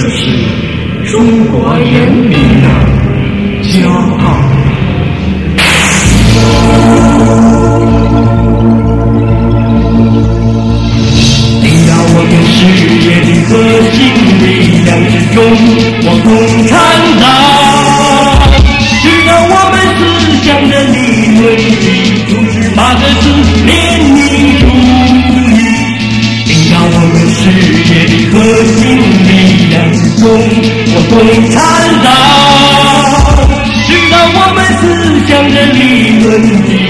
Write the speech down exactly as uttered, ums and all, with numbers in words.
就是中国人民的骄傲。领导我们世界的核心力量是中国共产党，指导我们思想的理论基础是八个字：联民主义。领导我们世界的核心力量是中国共产党，指导我们思想的理论基础